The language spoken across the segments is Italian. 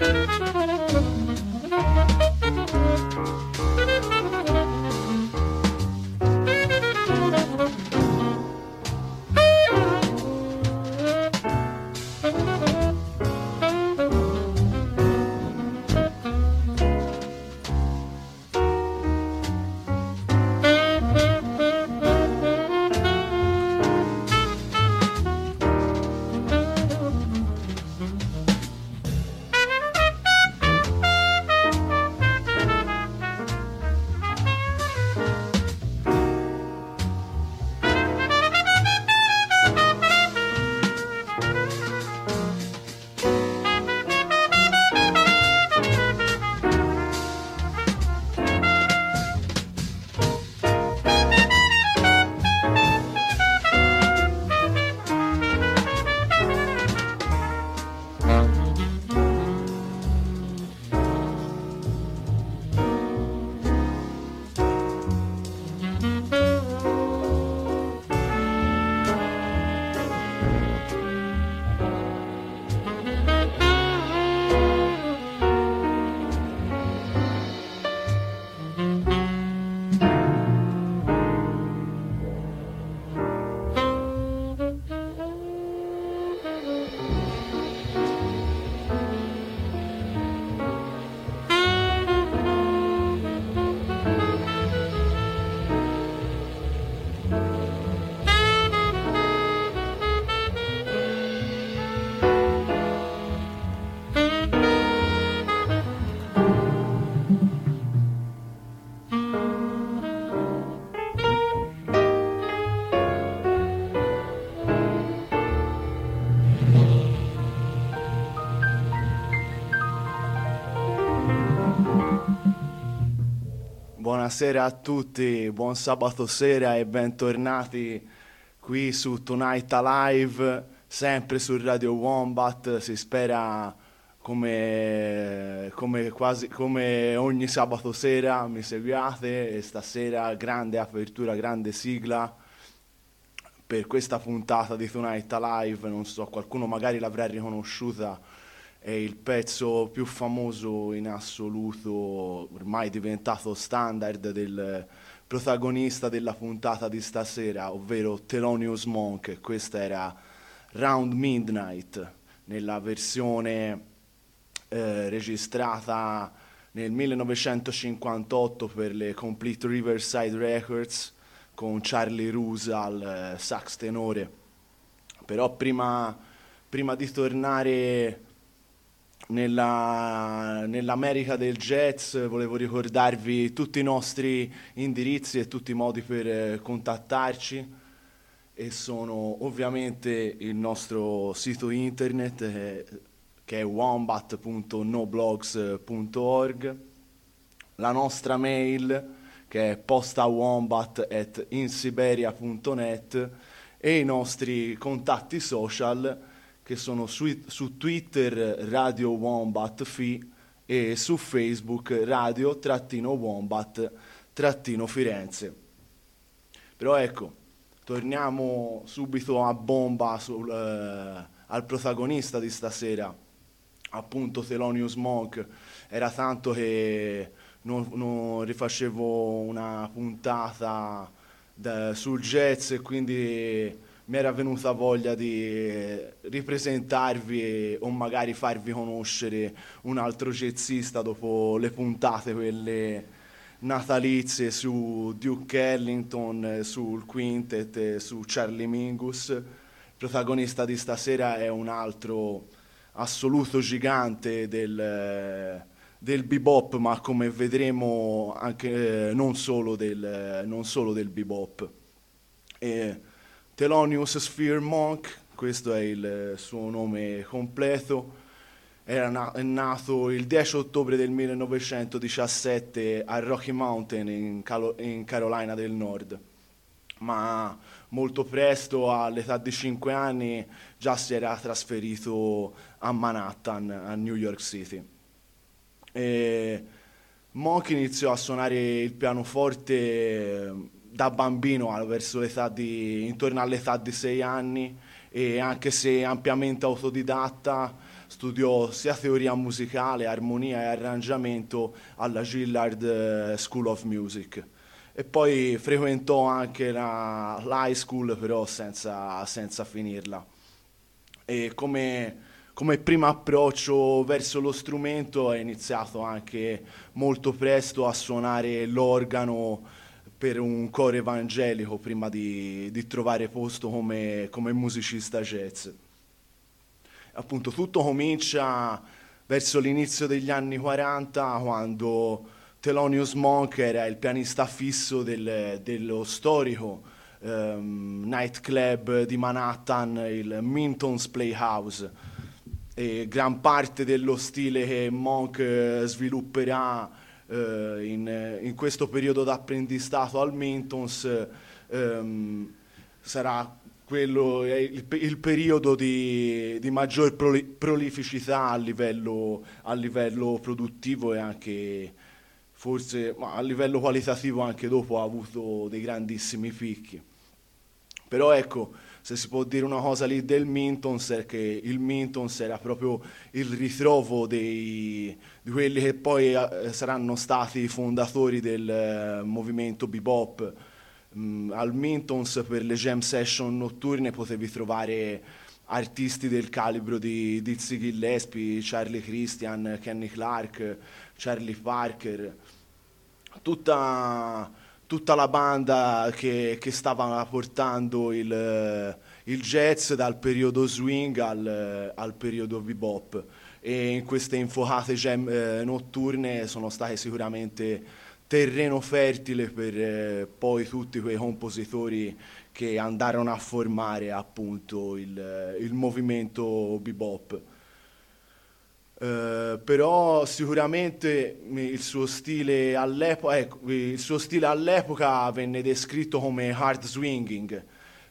Buonasera a tutti, buon sabato sera e bentornati qui su Tonight Alive, sempre su Radio Wombat. Si spera come ogni sabato sera mi seguiate, e stasera grande apertura, grande sigla per questa puntata di Tonight Alive. Non so, qualcuno magari l'avrà riconosciuta. È il pezzo più famoso in assoluto, ormai diventato standard, del protagonista della puntata di stasera, ovvero Thelonious Monk. Questa era Round Midnight, nella versione registrata nel 1958 per le Complete Riverside Records, con Charlie Rouse al sax tenore. Però prima di tornare nell'America del jazz, volevo ricordarvi tutti i nostri indirizzi e tutti i modi per contattarci, e sono ovviamente il nostro sito internet che è wombat.noblogs.org, la nostra mail che è postawombat@insiberia.net, e i nostri contatti social che sono su Twitter Radio Wombat FI e su Facebook Radio-Wombat-Firenze. Però ecco, torniamo subito a bomba al protagonista di stasera, appunto Thelonious Monk. Era tanto che non rifacevo una puntata sul jazz, e quindi mi era venuta voglia di ripresentarvi o magari farvi conoscere un altro jazzista dopo le puntate quelle natalizie su Duke Ellington, sul Quintet, su Charlie Mingus. Il protagonista di stasera è un altro assoluto gigante del bebop, ma come vedremo anche non solo del bebop. Thelonious Sphere Monk, questo è il suo nome completo, è nato il 10 ottobre del 1917 a Rocky Mountain in Carolina del Nord, ma molto presto, all'età di 5 anni, già si era trasferito a Manhattan, a New York City. Monk iniziò a suonare il pianoforte da bambino, intorno all'età di 6 anni, e anche se ampiamente autodidatta, studiò sia teoria musicale, armonia e arrangiamento alla Gillard School of Music e poi frequentò anche l'high school però senza finirla. E come primo approccio verso lo strumento è iniziato anche molto presto a suonare l'organo per un coro evangelico prima di trovare posto come musicista jazz. Appunto tutto comincia verso l'inizio degli anni 40 quando Thelonious Monk era il pianista fisso dello storico nightclub di Manhattan, il Minton's Playhouse, e gran parte dello stile che Monk svilupperà in questo periodo d'apprendistato al Minton's sarà quello, è il periodo di maggior prolificità a livello produttivo e anche forse a livello qualitativo anche dopo ha avuto dei grandissimi picchi. Però ecco, se si può dire una cosa lì del Mintons è che il Mintons era proprio il ritrovo di quelli che poi saranno stati i fondatori del movimento bebop. Al Mintons per le jam session notturne potevi trovare artisti del calibro di Dizzy Gillespie, Charlie Christian, Kenny Clark, Charlie Parker, tutta la banda che stava portando il jazz dal periodo swing al periodo bebop e in queste infuocate jam notturne sono state sicuramente terreno fertile per poi tutti quei compositori che andarono a formare appunto il movimento bebop. Però sicuramente il suo stile all'epoca venne descritto come hard swinging,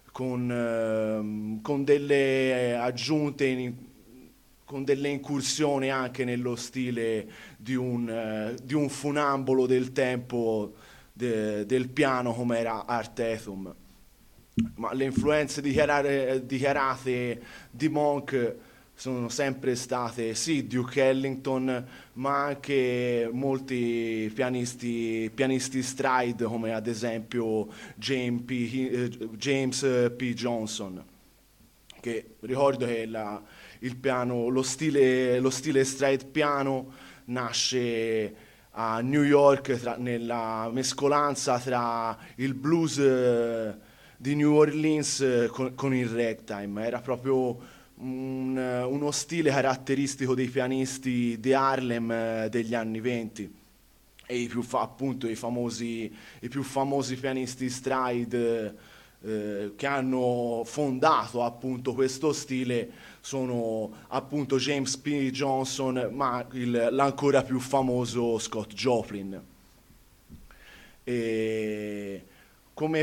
con delle aggiunte, con delle incursioni anche nello stile di un funambolo del tempo del piano come era Art Tatum. Ma le influenze dichiarate di Monk sono sempre state sì Duke Ellington, ma anche molti pianisti stride come ad esempio James P. Johnson, che ricordo che lo stile stride piano nasce a New York nella mescolanza tra il blues di New Orleans con il ragtime. Era proprio uno stile caratteristico dei pianisti di Harlem degli anni 20 e appunto i più famosi pianisti stride che hanno fondato appunto questo stile sono appunto James P. Johnson ma l'ancora più famoso Scott Joplin. E come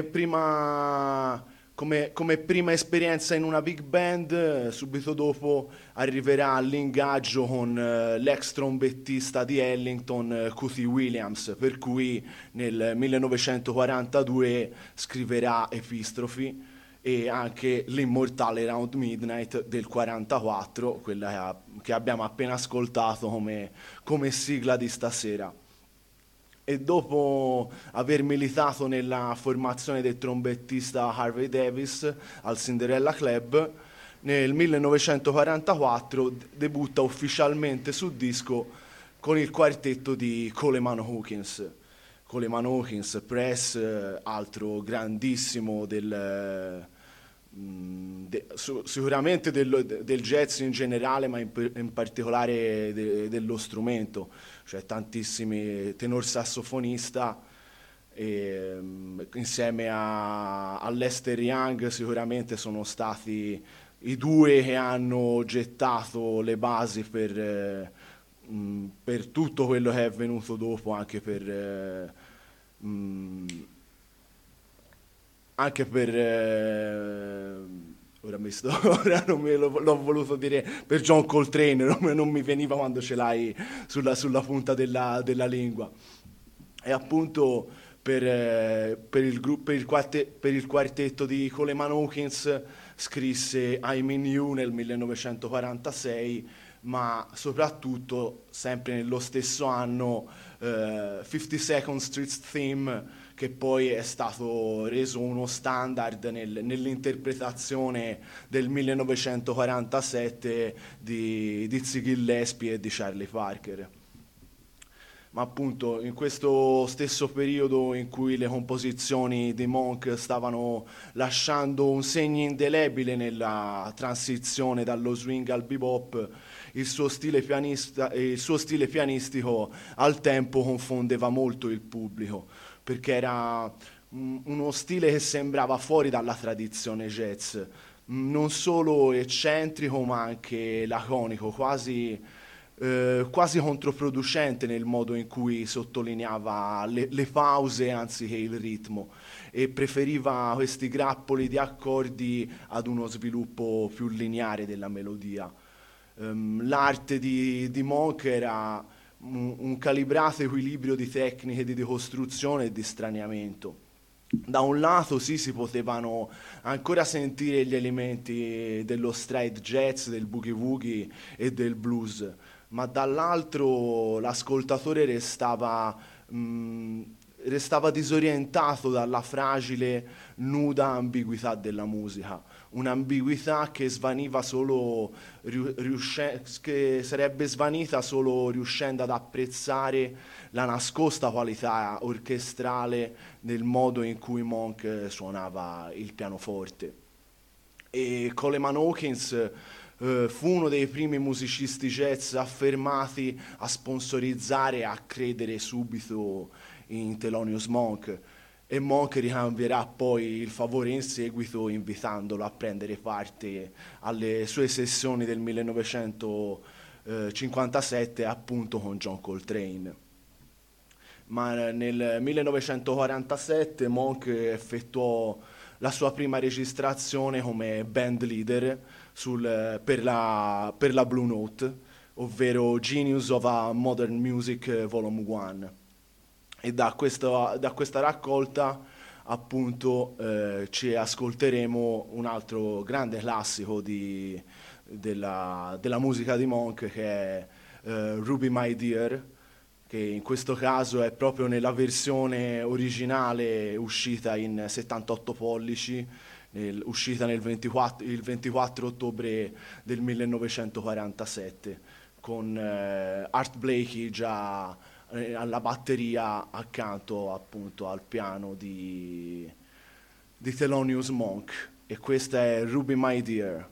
prima esperienza in una big band, subito dopo arriverà l'ingaggio con l'ex trombettista di Ellington, Cootie Williams, per cui nel 1942 scriverà Epistrofi e anche l'immortale Round Midnight del 1944, quella che abbiamo appena ascoltato come sigla di stasera. E dopo aver militato nella formazione del trombettista Harvey Davis al Cinderella Club, nel 1944 debutta ufficialmente su disco con il quartetto di Coleman Hawkins. Coleman Hawkins, Press, altro grandissimo sicuramente del jazz in generale, ma in particolare dello strumento, cioè tantissimi tenor sassofonista insieme a Lester Young sicuramente sono stati i due che hanno gettato le basi per tutto quello che è venuto dopo, anche per ora non me l'ho voluto dire per John Coltrane, non mi veniva quando ce l'hai sulla punta della lingua. E appunto per il quartetto di Coleman Hawkins scrisse I'm in You nel 1946, ma soprattutto sempre nello stesso anno 52nd Street Theme, che poi è stato reso uno standard nell'interpretazione del 1947 di Dizzy Gillespie e di Charlie Parker. Ma appunto in questo stesso periodo in cui le composizioni di Monk stavano lasciando un segno indelebile nella transizione dallo swing al bebop, il suo stile pianistico al tempo confondeva molto il pubblico, perché era uno stile che sembrava fuori dalla tradizione jazz, non solo eccentrico ma anche laconico, quasi controproducente nel modo in cui sottolineava le pause anziché il ritmo, e preferiva questi grappoli di accordi ad uno sviluppo più lineare della melodia. L'arte di Monk era un calibrato equilibrio di tecniche di decostruzione e di straniamento. Da un lato sì, si potevano ancora sentire gli elementi dello straight jazz, del boogie woogie e del blues, ma dall'altro l'ascoltatore restava disorientato dalla fragile, nuda ambiguità della musica, un'ambiguità che svaniva solo che sarebbe svanita solo riuscendo ad apprezzare la nascosta qualità orchestrale nel modo in cui Monk suonava il pianoforte. E Coleman Hawkins fu uno dei primi musicisti jazz affermati a sponsorizzare e a credere subito in Thelonious Monk, e Monk ricambierà poi il favore in seguito invitandolo a prendere parte alle sue sessioni del 1957 appunto con John Coltrane. Ma nel 1947 Monk effettuò la sua prima registrazione come band leader per la Blue Note, ovvero Genius of a Modern Music Volume 1. E da questa raccolta appunto ci ascolteremo un altro grande classico della musica di Monk, che è Ruby My Dear, che in questo caso è proprio nella versione originale uscita in 78 pollici, uscita il 24 ottobre del 1947, con Art Blakey già alla batteria accanto appunto al piano di Thelonious Monk. E questa è Ruby My Dear.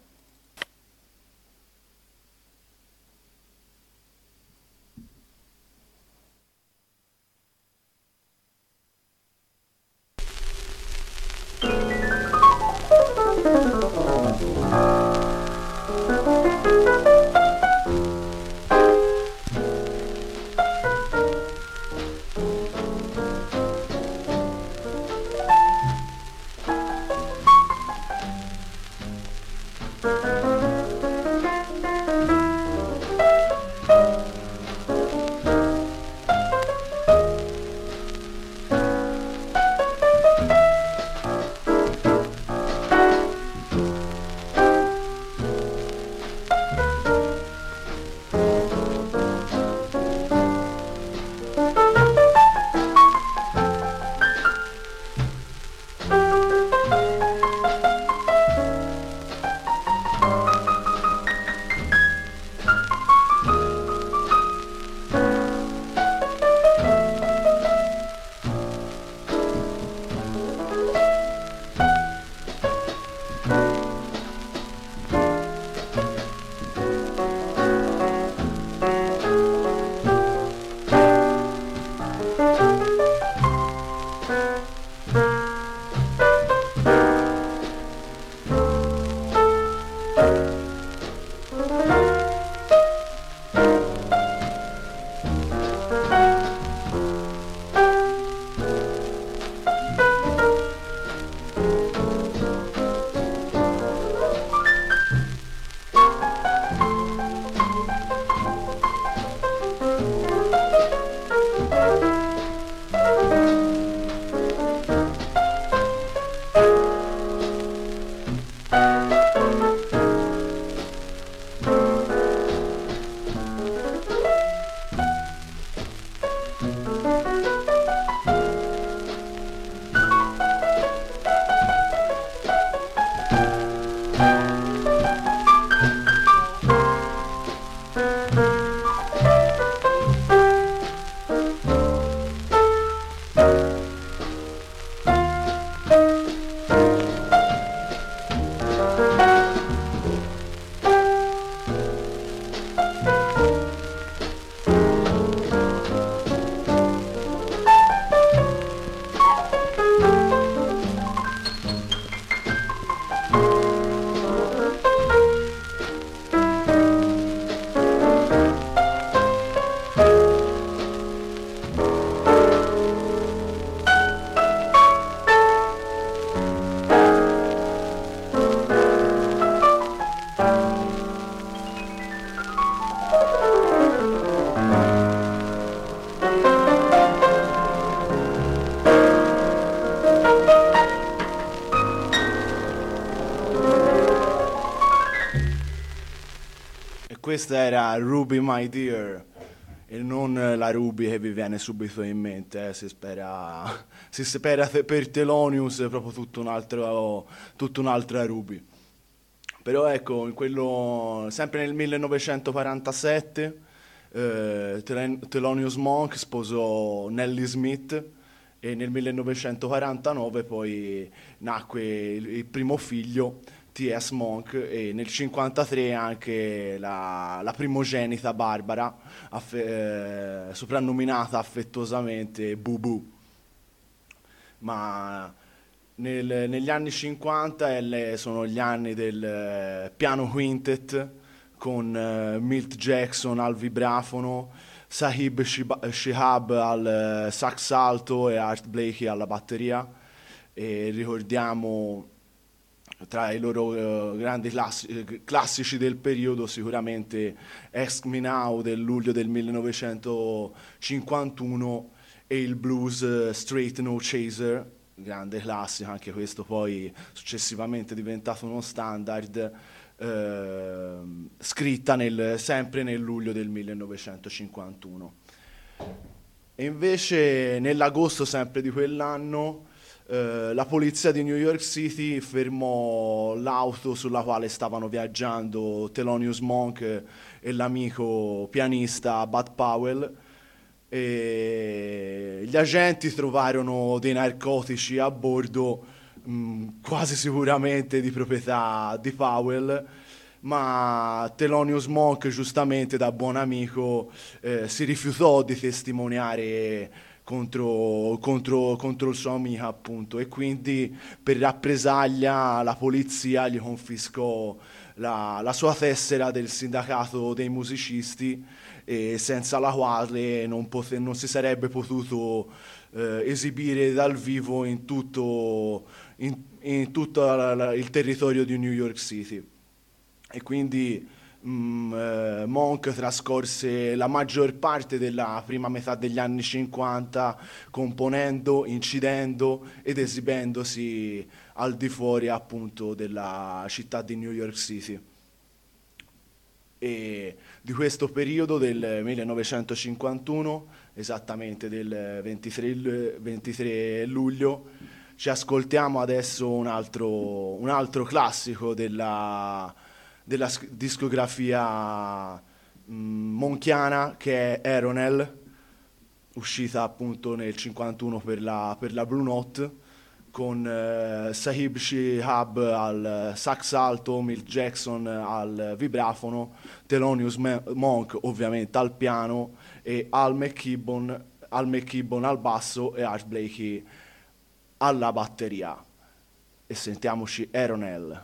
Questa era Ruby My Dear e non la Ruby che vi viene subito in mente, si spera per Thelonious è proprio tutta un'altra Ruby. Però ecco, sempre nel 1947 Thelonious Monk sposò Nellie Smith e nel 1949 poi nacque il primo figlio, T.S. Monk, e nel 1953 anche la primogenita Barbara, soprannominata affettuosamente Boo. Ma negli anni 50 sono gli anni del piano quintet con Milt Jackson al vibrafono, Sahib Shihab al sax alto e Art Blakey alla batteria. E ricordiamo tra i loro grandi classici del periodo sicuramente Ask Me Now del luglio del 1951 e il blues Straight No Chaser, grande classico, anche questo poi successivamente diventato uno standard, scritta sempre nel luglio del 1951. E invece nell'agosto sempre di quell'anno la polizia di New York City fermò l'auto sulla quale stavano viaggiando Thelonious Monk e l'amico pianista Bud Powell, e gli agenti trovarono dei narcotici a bordo, quasi sicuramente di proprietà di Powell, ma Thelonious Monk, giustamente da buon amico, si rifiutò di testimoniare contro il suo amico, appunto, e quindi per rappresaglia la polizia gli confiscò la sua tessera del sindacato dei musicisti, e senza la quale non si sarebbe potuto esibire dal vivo in tutto il territorio di New York City. E quindi Monk trascorse la maggior parte della prima metà degli anni 50 componendo, incidendo ed esibendosi al di fuori appunto della città di New York City. E di questo periodo del 1951, esattamente del 23 luglio, ci ascoltiamo adesso un altro classico della discografia monchiana, che è Aeronel, uscita appunto nel 51 per la Blue Note, con Sahib Shihab al sax alto, Milt Jackson al vibrafono, Thelonious Monk ovviamente al piano e Al McKibbon al basso e Art Blakey alla batteria. E sentiamoci Aeronel.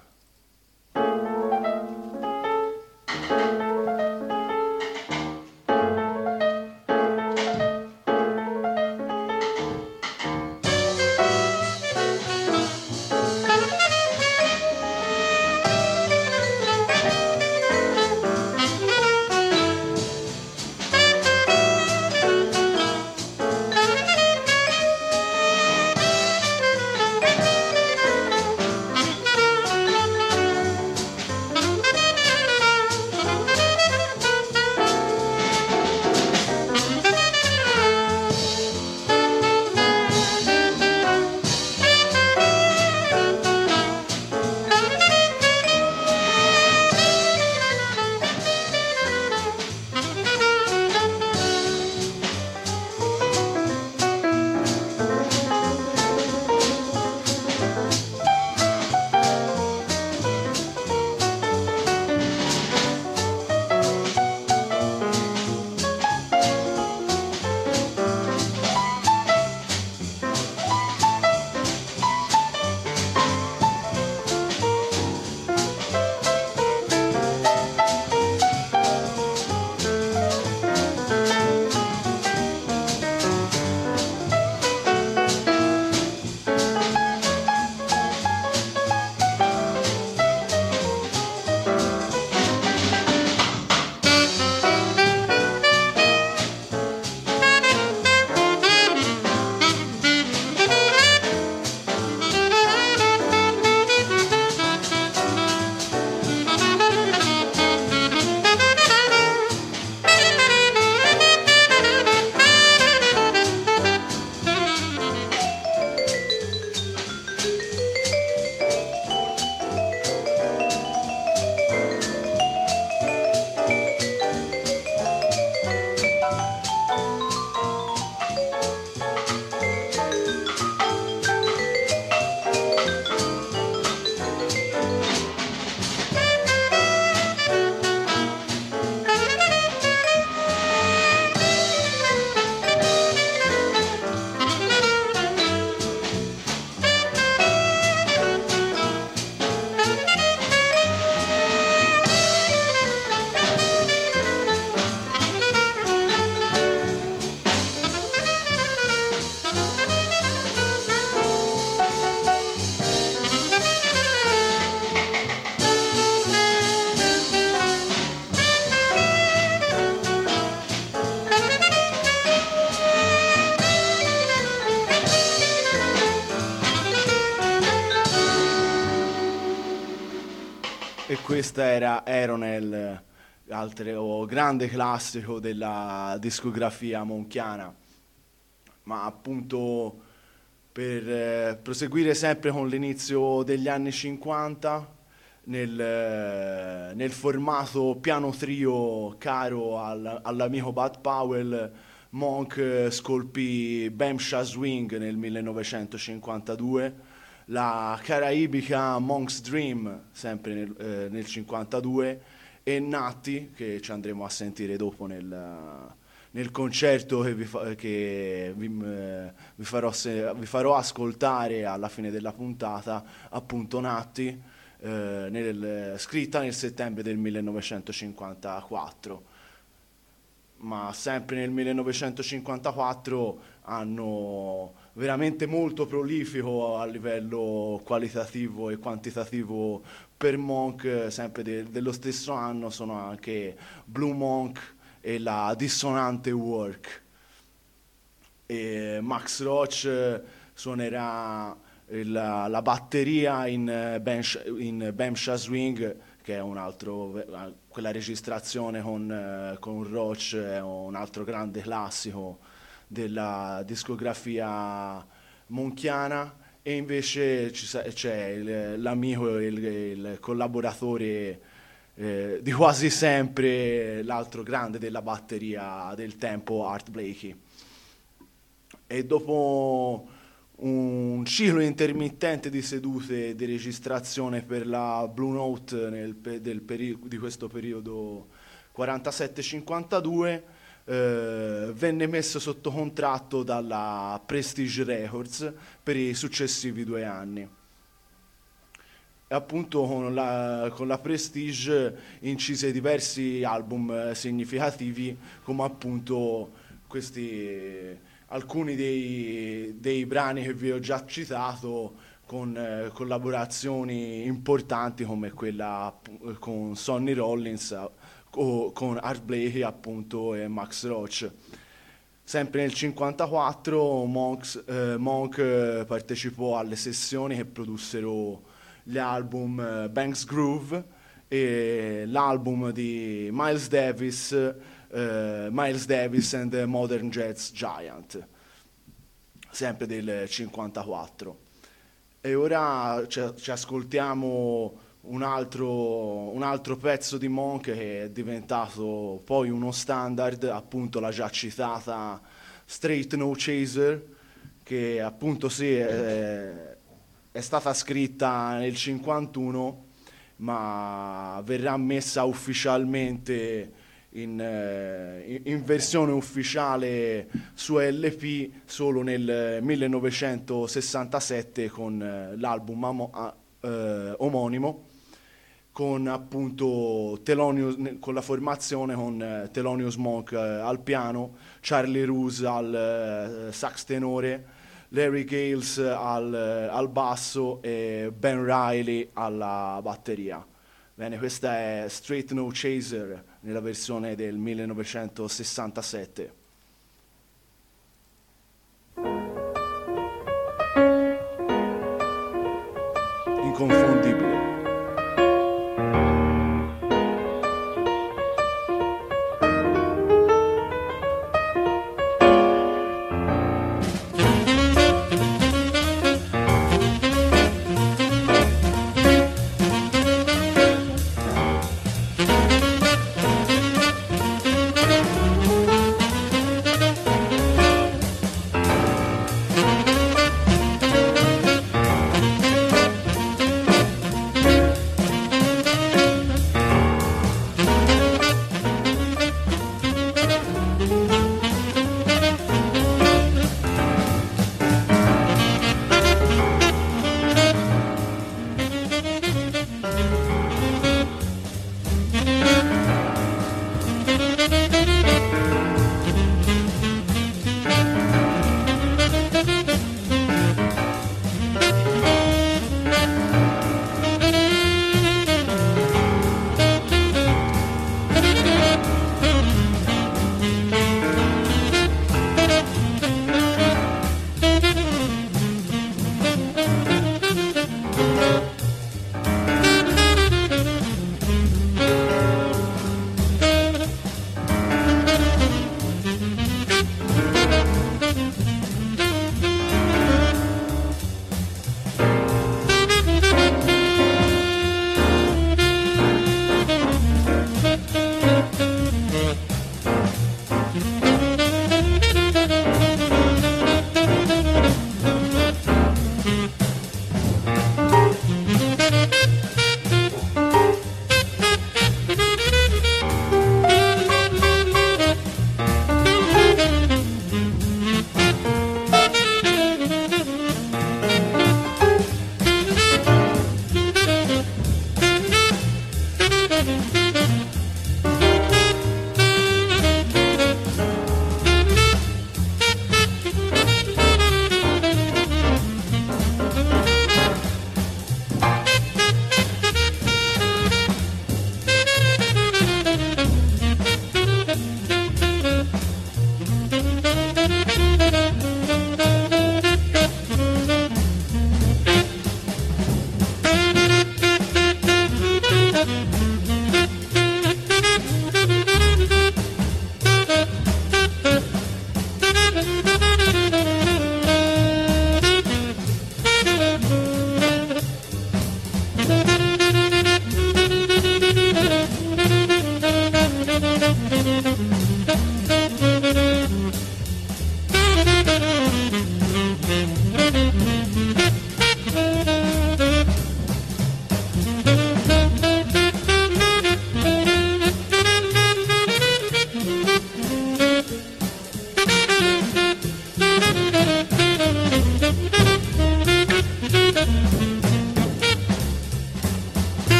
E questa era Aeronel, altro grande classico della discografia monchiana. Ma appunto per proseguire sempre con l'inizio degli anni 50, nel formato piano trio caro all'amico Bud Powell, Monk scolpì Bamsha Swing nel 1952, la caraibica Monk's Dream sempre nel 52 e Natti, che ci andremo a sentire dopo nel concerto che vi farò ascoltare alla fine della puntata, appunto Natti, scritta nel settembre del 1954. Ma sempre nel 1954 hanno veramente molto prolifico a livello qualitativo e quantitativo per Monk, sempre dello stesso anno, sono anche Blue Monk e la Dissonante Work. E Max Roach suonerà la batteria in Bamsha Swing, che è un altro, quella registrazione con Roach è un altro grande classico della discografia monchiana, e invece c'è l'amico e il collaboratore di quasi sempre, l'altro grande della batteria del tempo, Art Blakey. E dopo un ciclo intermittente di sedute di registrazione per la Blue Note di questo periodo 47-52, venne messo sotto contratto dalla Prestige Records per i successivi 2 anni. E appunto con la Prestige incise diversi album significativi, come appunto alcuni dei brani che vi ho già citato, con collaborazioni importanti come quella con Sonny Rollins, con Art Blakey appunto e Max Roach. Sempre nel 1954 Monk partecipò alle sessioni che produssero gli album Banks Groove e l'album di Miles Davis and the Modern Jazz Giant, sempre del 54. E ora ci ascoltiamo un altro pezzo di Monk che è diventato poi uno standard, appunto la già citata Straight No Chaser, che appunto sì, è stata scritta nel 51, ma verrà messa ufficialmente in versione ufficiale su LP solo nel 1967 con l'album omonimo, con appunto con la formazione con Thelonious Monk al piano, Charlie Rouse al sax tenore, Larry Gales al basso e Ben Riley alla batteria. Bene, questa è Straight No Chaser nella versione del 1967. Inconfondibile.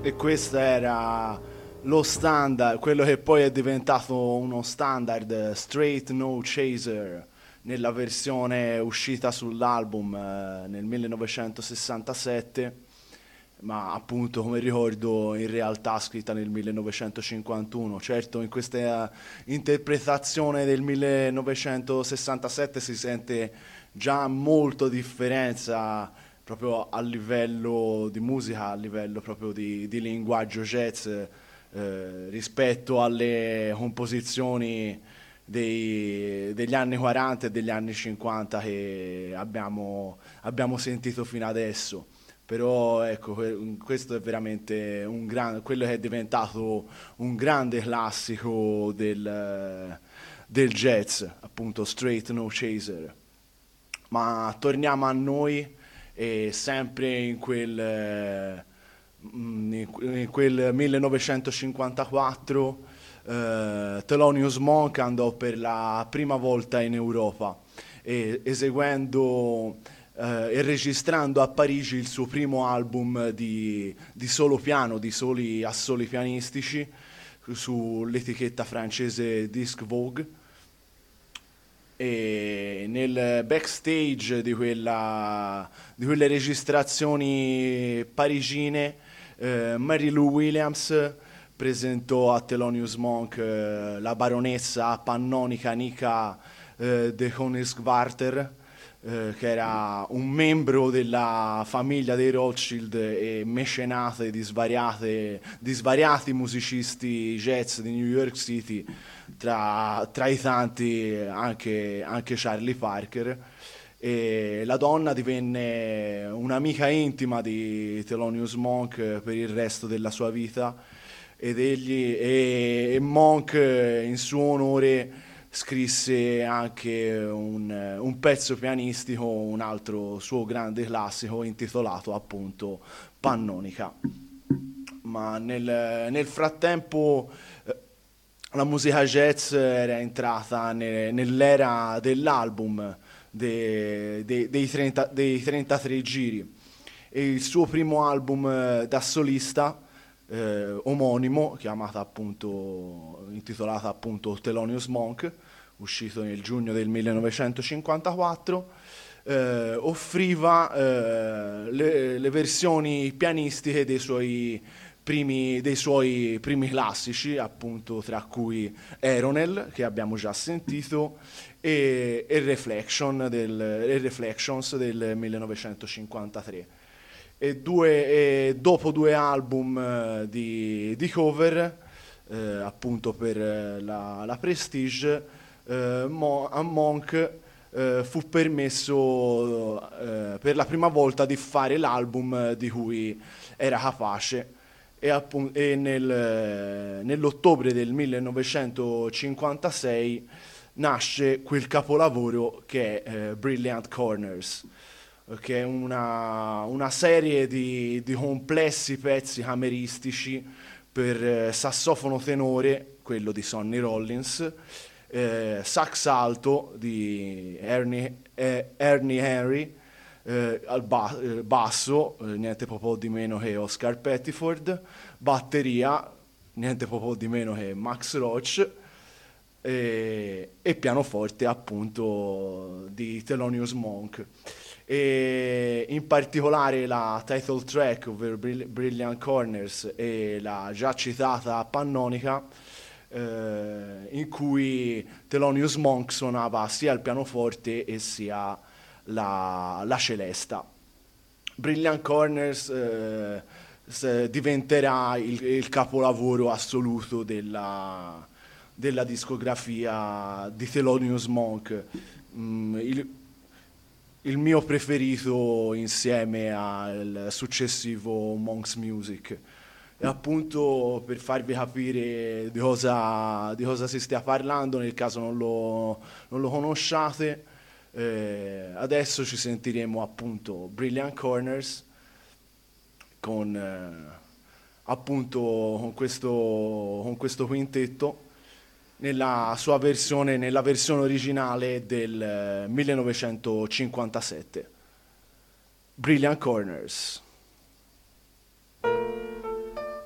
E questo era lo standard, quello che poi è diventato uno standard, Straight No Chaser, nella versione uscita sull'album nel 1967, ma appunto come ricordo in realtà scritta nel 1951. Certo, in questa interpretazione del 1967 si sente già molto differenza proprio a livello di musica, a livello proprio di linguaggio jazz rispetto alle composizioni degli anni 40 e degli anni 50 che abbiamo sentito fino adesso. Però ecco, questo è veramente quello che è diventato un grande classico del jazz, appunto Straight No Chaser. Ma torniamo a noi e sempre in quel 1954 Thelonious Monk andò per la prima volta in Europa eseguendo e registrando a Parigi il suo primo album di solo piano, di soli assoli pianistici sull'etichetta francese Disc Vogue. E nel backstage di quelle registrazioni parigine Mary Lou Williams presentò a Thelonious Monk la baronessa pannonica Nika de Koenigswarter, che era un membro della famiglia dei Rothschild e mecenate di svariati musicisti jazz di New York City, tra i tanti anche Charlie Parker. E la donna divenne un'amica intima di Thelonious Monk per il resto della sua vita e Monk in suo onore scrisse anche un pezzo pianistico, un altro suo grande classico intitolato appunto Pannonica. Ma nel frattempo la musica jazz era entrata nell'era dell'album dei 33 giri e il suo primo album da solista omonimo, intitolata appunto Thelonious Monk, uscito nel giugno del 1954, offriva le versioni pianistiche dei suoi primi classici, appunto tra cui Aeronel, che abbiamo già sentito, e Reflections del 1953. E dopo 2 album di cover, appunto per la Prestige, a Monk fu permesso per la prima volta di fare l'album di cui era capace e nell'ottobre del 1956 nasce quel capolavoro che è Brilliant Corners, che è una serie di complessi pezzi cameristici per sassofono tenore, quello di Sonny Rollins, sax alto di Ernie Henry, basso, niente po' di meno che Oscar Pettiford, batteria, niente po' di meno che Max Roach, e pianoforte appunto di Thelonious Monk. E in particolare la title track, ovvero Brilliant Corners, e la già citata Pannonica, in cui Thelonious Monk suonava sia il pianoforte e sia la celesta. Brilliant Corners diventerà il capolavoro assoluto della discografia di Thelonious Monk, il mio preferito insieme al successivo Monk's Music. E appunto, per farvi capire di cosa si stia parlando, nel caso non lo conosciate, adesso ci sentiremo appunto Brilliant Corners appunto con questo quintetto nella versione originale del 1957. Brilliant Corners.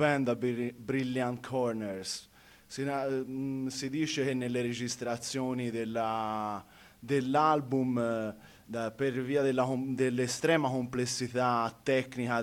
stupenda Brilliant Corners. Si dice che nelle registrazioni dell'album, per via dell'estrema complessità tecnica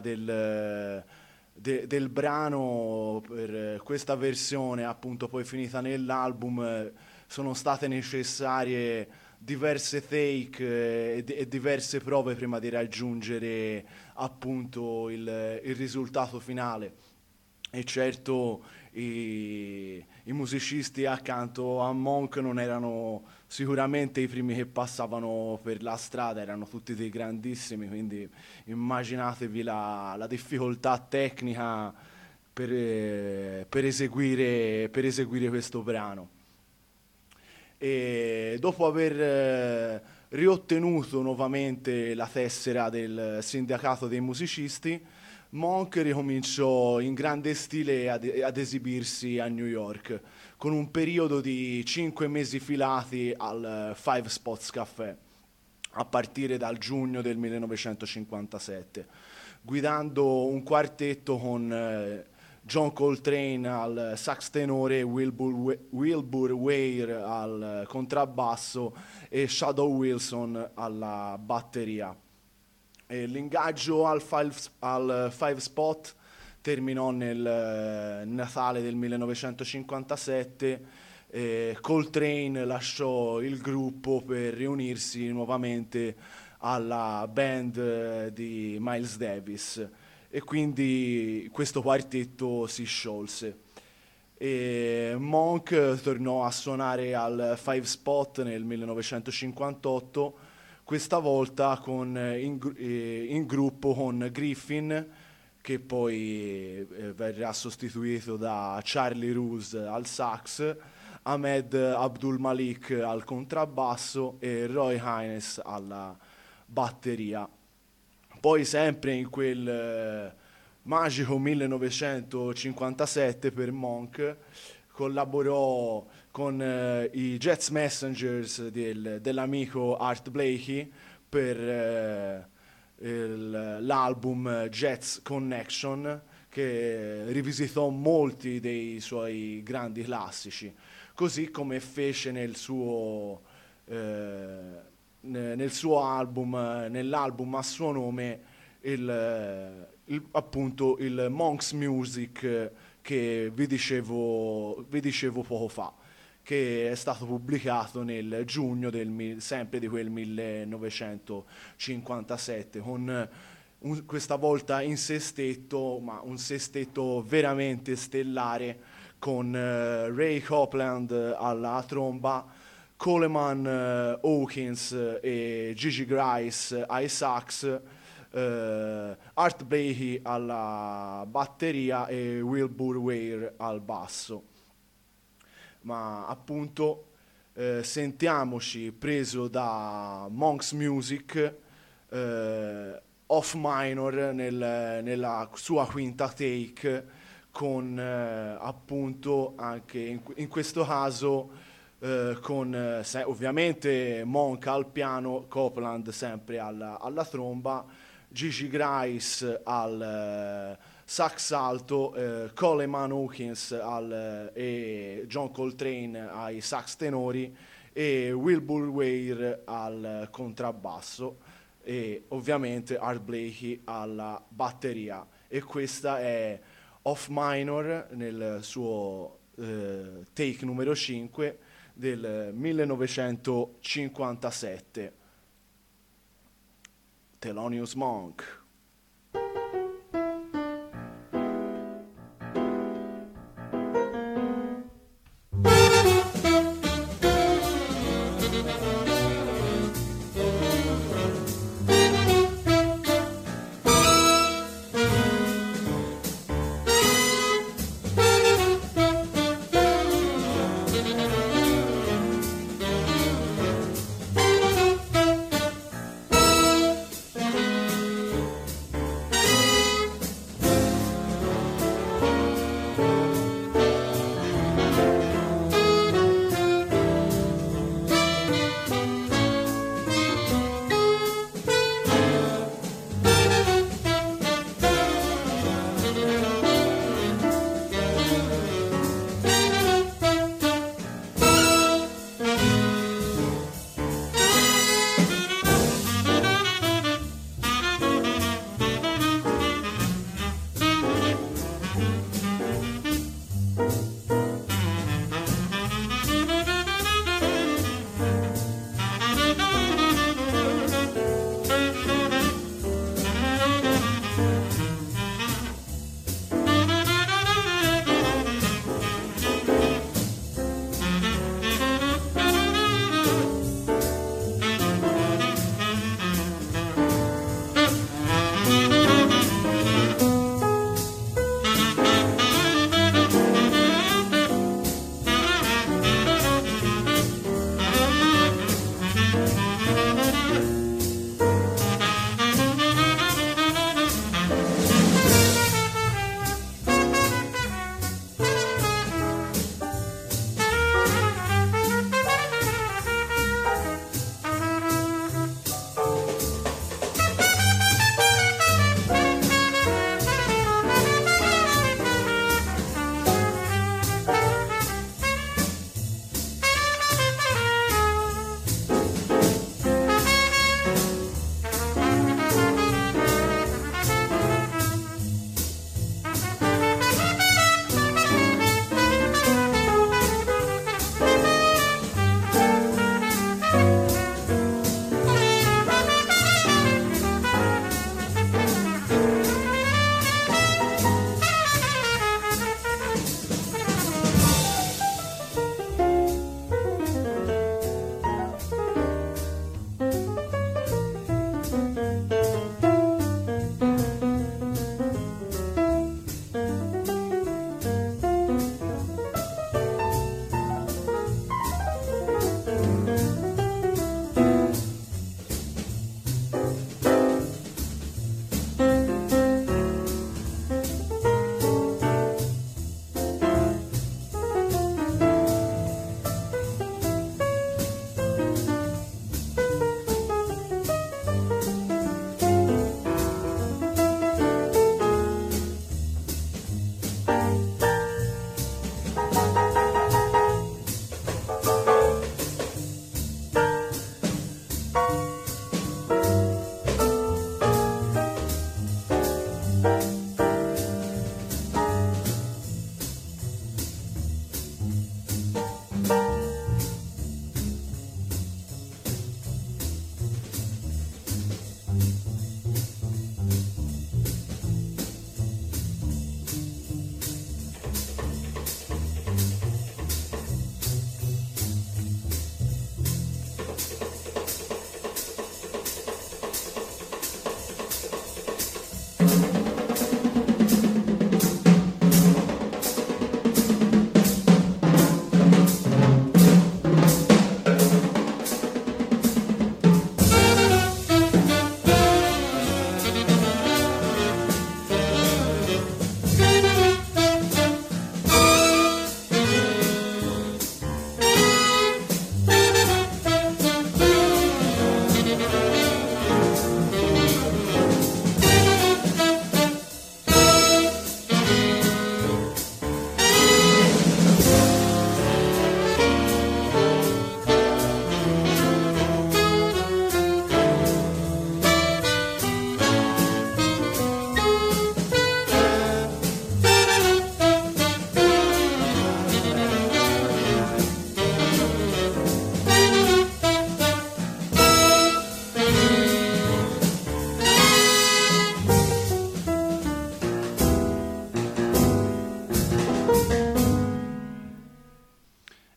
del brano, per questa versione appunto poi finita nell'album, sono state necessarie diverse take e diverse prove prima di raggiungere appunto il risultato finale. E certo i musicisti accanto a Monk non erano sicuramente i primi che passavano per la strada, erano tutti dei grandissimi, quindi immaginatevi la difficoltà tecnica per eseguire questo brano. E dopo aver riottenuto nuovamente la tessera del sindacato dei musicisti, Monk ricominciò in grande stile ad esibirsi a New York, con un periodo di 5 mesi filati al Five Spots Café, a partire dal giugno del 1957, guidando un quartetto con John Coltrane al sax tenore, Wilbur Weir al contrabbasso e Shadow Wilson alla batteria. L'ingaggio al Five Spot terminò nel Natale del 1957. Coltrane lasciò il gruppo per riunirsi nuovamente alla band di Miles Davis e quindi questo quartetto si sciolse. E Monk tornò a suonare al Five Spot nel 1958, questa volta in gruppo con Griffin, che poi verrà sostituito da Charlie Rouse al sax, Ahmed Abdul Malik al contrabbasso e Roy Haynes alla batteria. Poi sempre in quel magico 1957 per Monk collaborò con i Jazz Messengers dell'amico Art Blakey per l'album Jazz Connection, che rivisitò molti dei suoi grandi classici, così come fece nell'album a suo nome appunto il Monk's Music che vi dicevo poco fa, che è stato pubblicato nel giugno sempre di quel 1957, con questa volta in sestetto, ma un sestetto veramente stellare, con Ray Copeland alla tromba, Coleman Hawkins e Gigi Grice ai sax, Art Blakey alla batteria e Wilbur Weir al basso. Ma appunto sentiamoci, preso da Monk's Music, off minor nella sua quinta take, con appunto anche in questo caso con ovviamente Monk al piano, Copeland sempre alla tromba, Gigi Grice al sax alto, Coleman Hawkins e John Coltrane ai sax tenori e Wilbur Weir al contrabbasso e ovviamente Art Blakey alla batteria. E questa è off minor nel suo take numero 5 del 1957. Thelonious Monk.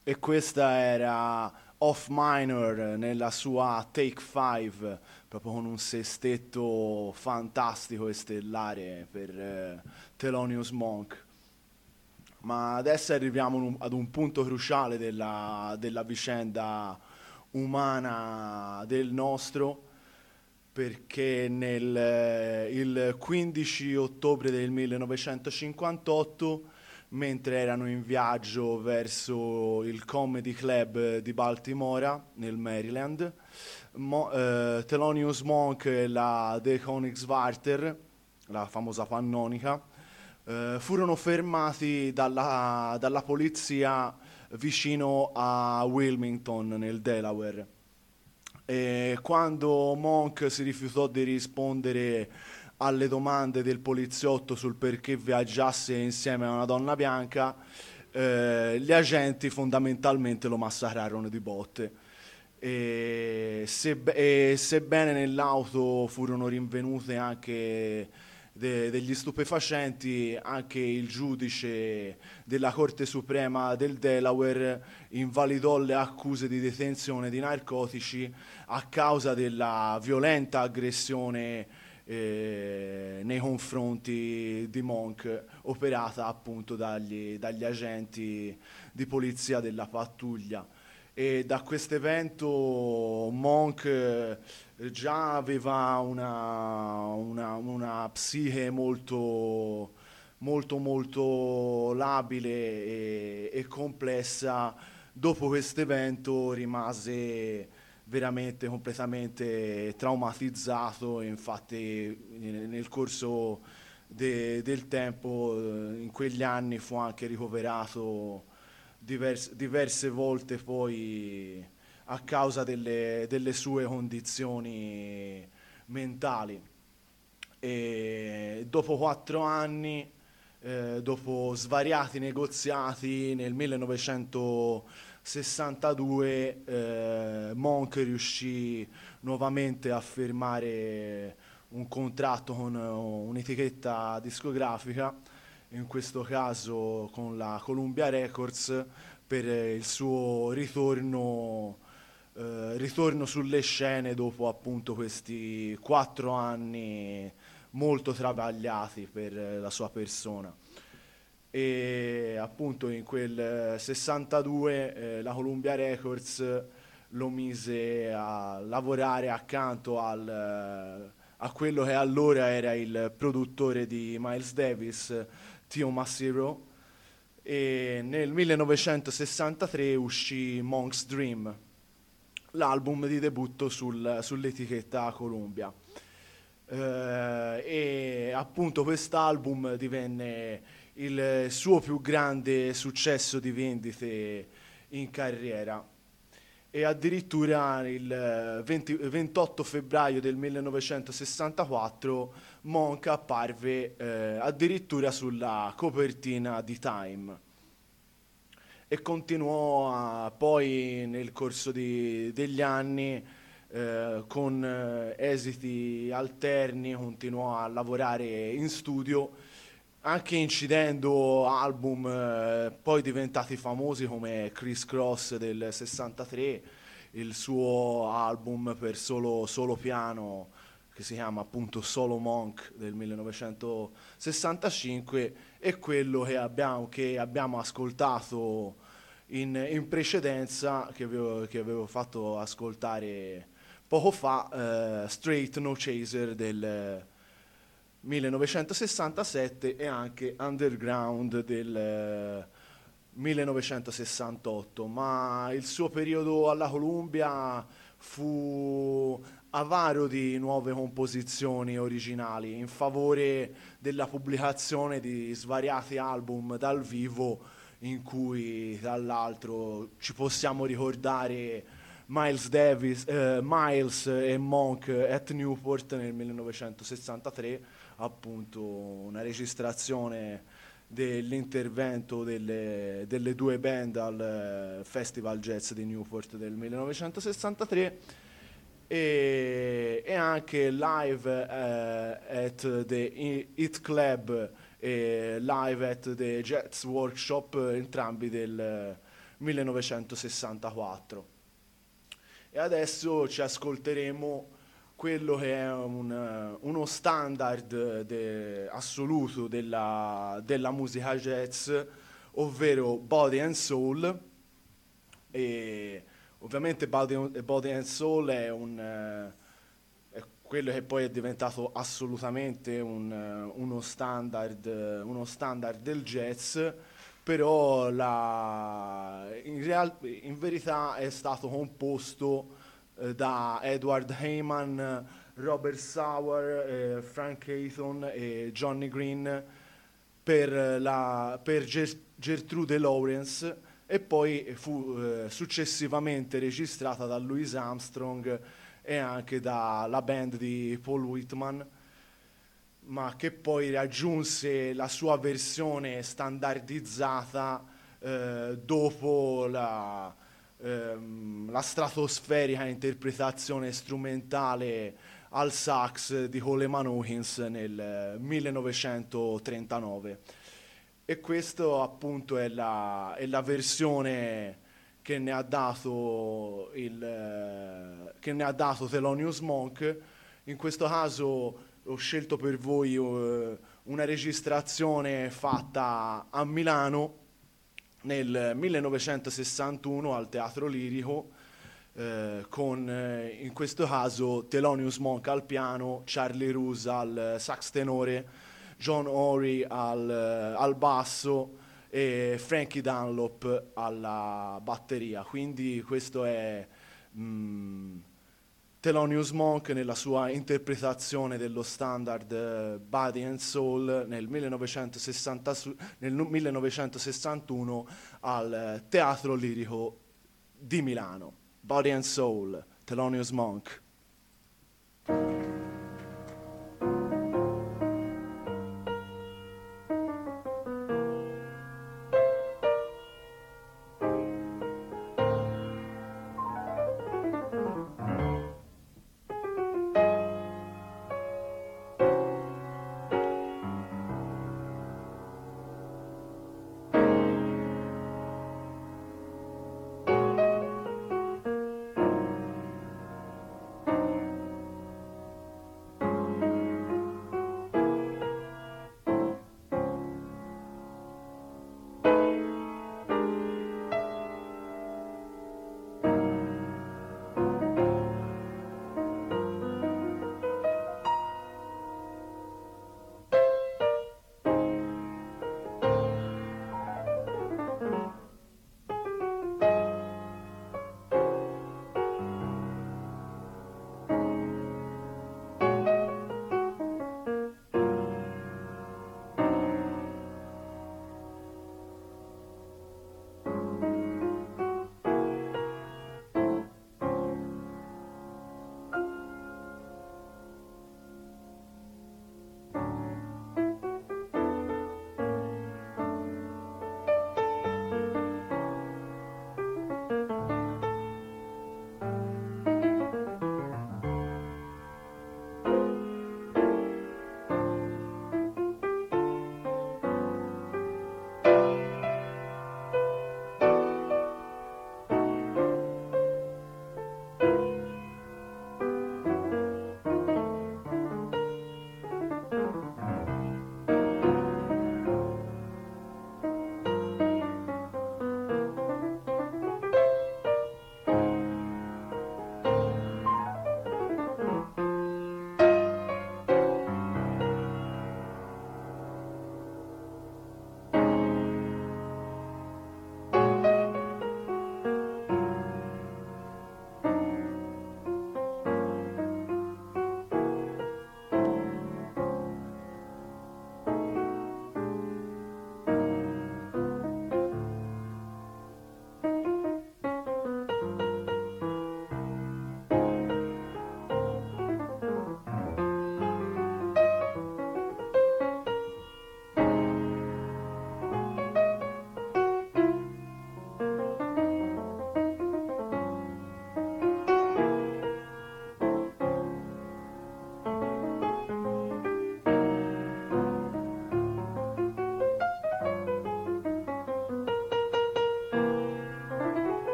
e questa era Off Minor nella sua Take 5, proprio con un sestetto fantastico e stellare per Thelonious Monk. Ma adesso arriviamo ad un punto cruciale della vicenda umana del nostro, perché il 15 ottobre del 1958, mentre erano in viaggio verso il Comedy Club di Baltimora, nel Maryland, Thelonious Monk e la De Koenigswarter, la famosa pannonica, furono fermati dalla polizia vicino a Wilmington, nel Delaware. E quando Monk si rifiutò di rispondere alle domande del poliziotto sul perché viaggiasse insieme a una donna bianca, gli agenti fondamentalmente lo massacrarono di botte. E sebbene nell'auto furono rinvenute anche degli stupefacenti, anche il giudice della Corte Suprema del Delaware invalidò le accuse di detenzione di narcotici a causa della violenta aggressione nei confronti di Monk, operata appunto dagli agenti di polizia della pattuglia. E da questo evento Monk già aveva una psiche molto labile e complessa. Dopo questo evento rimase veramente completamente traumatizzato, e infatti nel corso del tempo, in quegli anni, fu anche ricoverato diverse volte poi a causa delle sue condizioni mentali. E dopo 4 anni, dopo svariati negoziati, nel 1962 Monk riuscì nuovamente a firmare un contratto con un'etichetta discografica, in questo caso con la Columbia Records, per il suo ritorno sulle scene dopo appunto questi 4 anni molto travagliati per la sua persona. E appunto in quel 62 la Columbia Records lo mise a lavorare accanto a quello che allora era il produttore di Miles Davis, Theo Massiro, e nel 1963 uscì Monk's Dream, l'album di debutto sull'etichetta Columbia. E appunto quest'album divenne il suo più grande successo di vendite in carriera. E addirittura il 28 febbraio del 1964 Monk apparve addirittura sulla copertina di Time, e continuò poi nel corso degli anni, con esiti alterni, continuò a lavorare in studio, anche incidendo album poi diventati famosi come Criss Cross del 63, il suo album per solo piano che si chiama appunto Solo Monk del 1965, e quello che abbiamo ascoltato in precedenza, che avevo fatto ascoltare poco fa, Straight No Chaser del 1967, e anche Underground del 1968. Ma il suo periodo alla Columbia fu avaro di nuove composizioni originali in favore della pubblicazione di svariati album dal vivo, in cui tra l'altro ci possiamo ricordare Miles e Monk at Newport nel 1963, appunto una registrazione dell'intervento delle due band al Festival Jazz di Newport del 1963, e anche live at the Hit Club e live at the Jazz Workshop, entrambi del 1964. E adesso ci ascolteremo quello che è uno standard assoluto della musica jazz, ovvero Body and Soul. E ovviamente Body and Soul è quello che poi è diventato assolutamente uno standard del jazz, però in verità è stato composto da Edward Heyman, Robert Sauer, Frank Hayton e Johnny Green per Gertrude Lawrence, e poi fu successivamente registrata da Louis Armstrong e anche dalla band di Paul Whitman, ma che poi raggiunse la sua versione standardizzata dopo la stratosferica interpretazione strumentale al sax di Coleman Hawkins nel 1939. E questo appunto è la versione che ne ha dato Thelonious Monk. In questo caso ho scelto per voi una registrazione fatta a Milano nel 1961 al Teatro Lirico, con in questo caso Thelonious Monk al piano, Charlie Rouse al sax tenore, John Horry al basso e Frankie Dunlop alla batteria. Quindi questo è Thelonious Monk nella sua interpretazione dello standard Body and Soul nel 1961 al Teatro Lirico di Milano. Body and Soul, Thelonious Monk.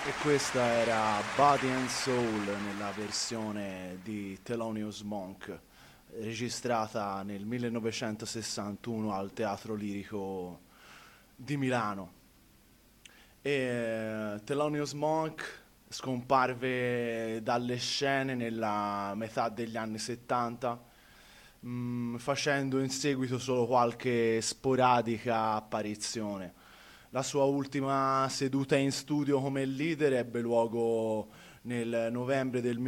E questa era Body and Soul nella versione di Thelonious Monk, registrata nel 1961 al Teatro Lirico di Milano. Thelonious Monk scomparve dalle scene nella metà degli anni 70, facendo in seguito solo qualche sporadica apparizione. La sua ultima seduta in studio come leader ebbe luogo nel novembre del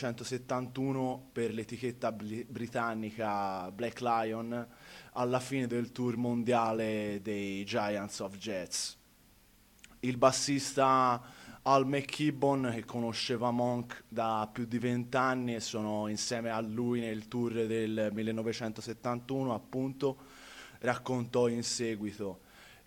1971 per l'etichetta britannica Black Lion alla fine del tour mondiale dei Giants of Jazz. Il bassista Al McKibbon, che conosceva Monk da più di 20 anni e sono insieme a lui nel tour del 1971, appunto, raccontò in seguito.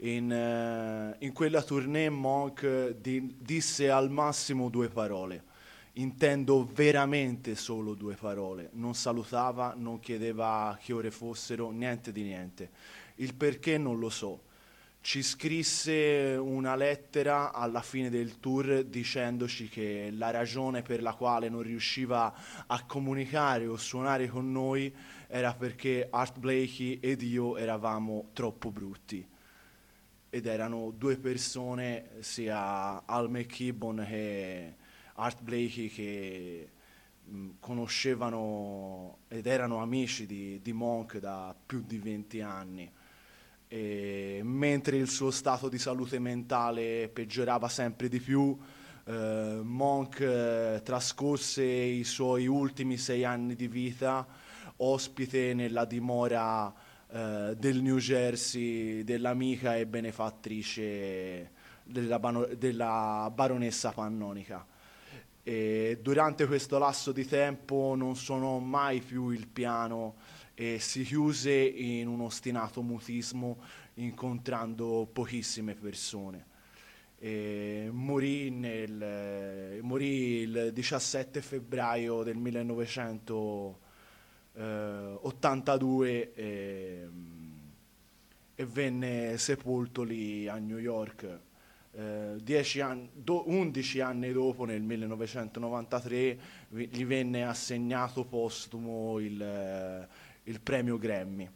In quella tournée Monk disse al massimo 2 parole. Intendo veramente solo 2 parole. Non salutava, non chiedeva che ore fossero, niente di niente. Il perché non lo so. Ci scrisse una lettera alla fine del tour dicendoci che la ragione per la quale non riusciva a comunicare o suonare con noi era perché Art Blakey ed io eravamo troppo brutti. Ed erano 2 persone, sia Al McKibbon che Art Blakey, che conoscevano ed erano amici di Monk da più di 20 anni. E mentre il suo stato di salute mentale peggiorava sempre di più, Monk trascorse i suoi ultimi 6 anni di vita ospite nella dimora del New Jersey dell'amica e benefattrice della baronessa Pannonica. E durante questo lasso di tempo non suonò mai più il piano e si chiuse in un ostinato mutismo incontrando pochissime persone. Morì il 17 febbraio del 1982 e venne sepolto lì a New York. 11 anni dopo, nel 1993, gli venne assegnato postumo il premio Grammy.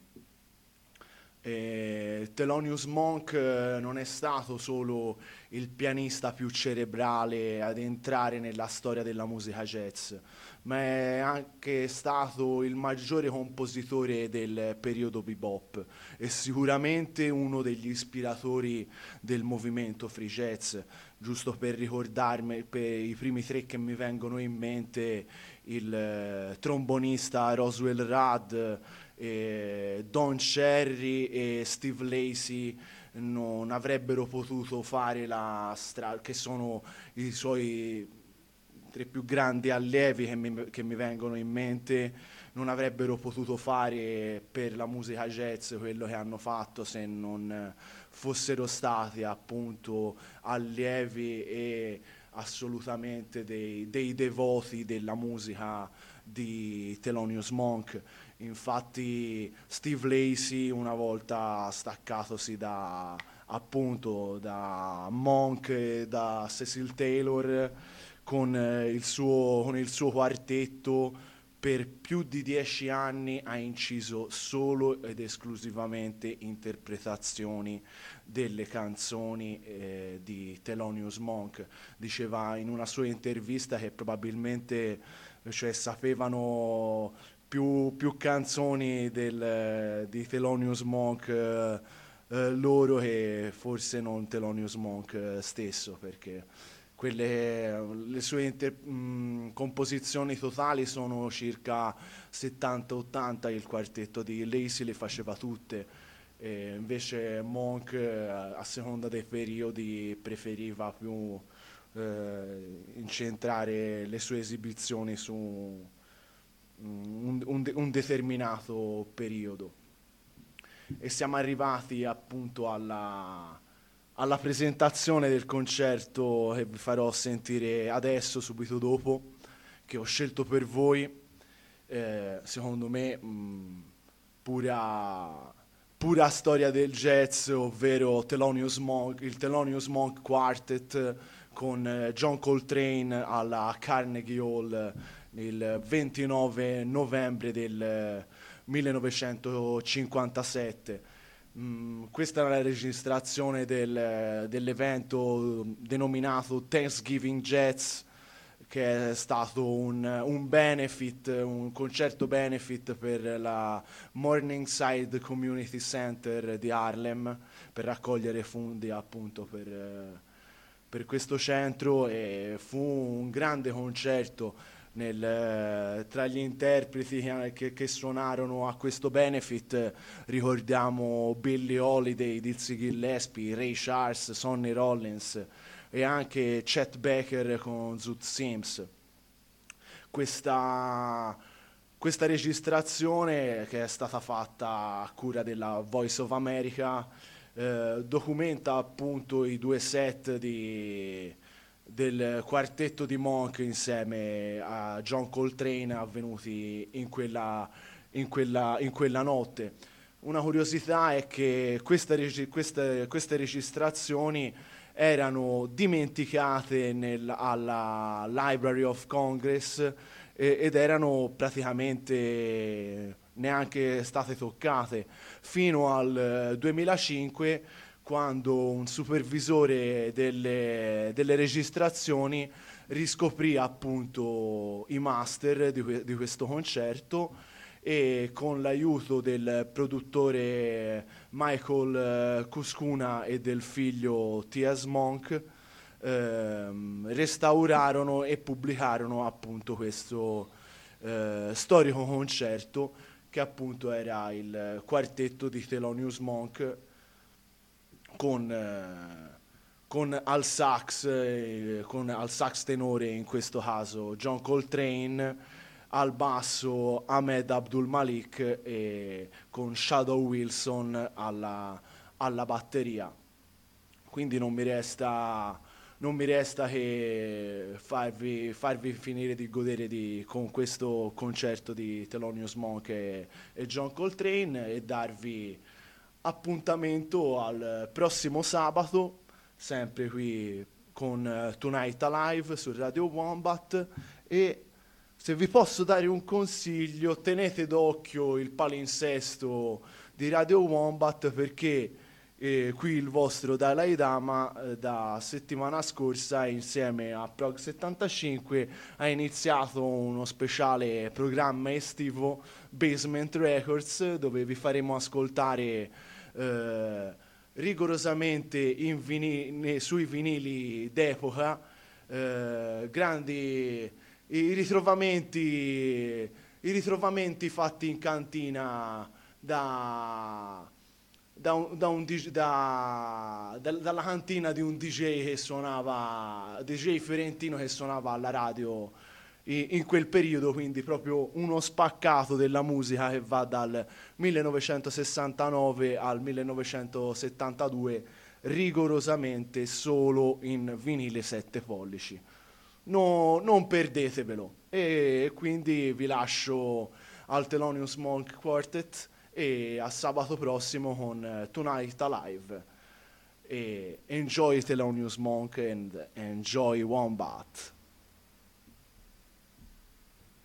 Thelonious Monk non è stato solo il pianista più cerebrale ad entrare nella storia della musica jazz, ma è anche stato il maggiore compositore del periodo bebop e sicuramente uno degli ispiratori del movimento free jazz. Giusto per ricordarmi, per i primi 3 che mi vengono in mente, il trombonista Roswell Rudd, Don Cherry e Steve Lacy non avrebbero potuto fare la strada, che sono i suoi 3 più grandi allievi che mi vengono in mente, non avrebbero potuto fare per la musica jazz quello che hanno fatto se non fossero stati appunto allievi e assolutamente dei devoti della musica di Thelonious Monk. Infatti Steve Lacy, una volta staccatosi appunto da Monk e da Cecil Taylor, con il suo quartetto per più di 10 anni ha inciso solo ed esclusivamente interpretazioni delle canzoni di Thelonious Monk. Diceva in una sua intervista che probabilmente, cioè, sapevano più canzoni di Thelonious Monk loro che forse non Thelonious Monk stesso, perché le sue composizioni totali sono circa 70-80, il quartetto di Lacy le faceva tutte, e invece Monk a seconda dei periodi preferiva più incentrare le sue esibizioni su un determinato periodo. E siamo arrivati appunto alla presentazione del concerto che vi farò sentire adesso, subito dopo, che ho scelto per voi. Secondo me pura storia del jazz, ovvero il Thelonious Monk Quartet con John Coltrane alla Carnegie Hall il 29 novembre del 1957. Questa è la registrazione dell'evento denominato Thanksgiving Jazz, che è stato un benefit, un concerto benefit per la Morningside Community Center di Harlem, per raccogliere fondi appunto per questo centro, e fu un grande concerto tra gli interpreti che suonarono a questo benefit. Ricordiamo Billie Holiday, Dizzy Gillespie, Ray Charles, Sonny Rollins e anche Chet Baker con Zoot Sims. Questa registrazione, che è stata fatta a cura della Voice of America, documenta appunto i due set del quartetto di Monk insieme a John Coltrane avvenuti in quella notte. Una curiosità è che queste registrazioni erano dimenticate alla Library of Congress ed erano praticamente neanche state toccate fino al 2005, quando un supervisore delle registrazioni riscoprì appunto i master di questo concerto, e con l'aiuto del produttore Michael Cuscuna e del figlio T.S. Monk restaurarono e pubblicarono appunto questo storico concerto, che appunto era il quartetto di Thelonious Monk con al sax tenore in questo caso John Coltrane, al basso Ahmed Abdul Malik e con Shadow Wilson alla batteria. Quindi non mi resta che farvi finire di godere con questo concerto di Thelonious Monk e John Coltrane, e darvi appuntamento al prossimo sabato, sempre qui con Tonight Alive su Radio Wombat. E se vi posso dare un consiglio, tenete d'occhio il palinsesto di Radio Wombat, perché qui il vostro Dalai Lama da settimana scorsa, insieme a Prog 75, ha iniziato uno speciale programma estivo, Basement Records, dove vi faremo ascoltare rigorosamente sui vinili d'epoca grandi i ritrovamenti fatti in cantina dalla cantina di un DJ fiorentino che suonava alla radio in quel periodo. Quindi proprio uno spaccato della musica che va dal 1969 al 1972, rigorosamente solo in vinile 7 pollici. No, non perdetevelo. E quindi vi lascio al Thelonious Monk Quartet e a sabato prossimo con Tonight Alive. E enjoy Thelonious Monk and enjoy Wombat.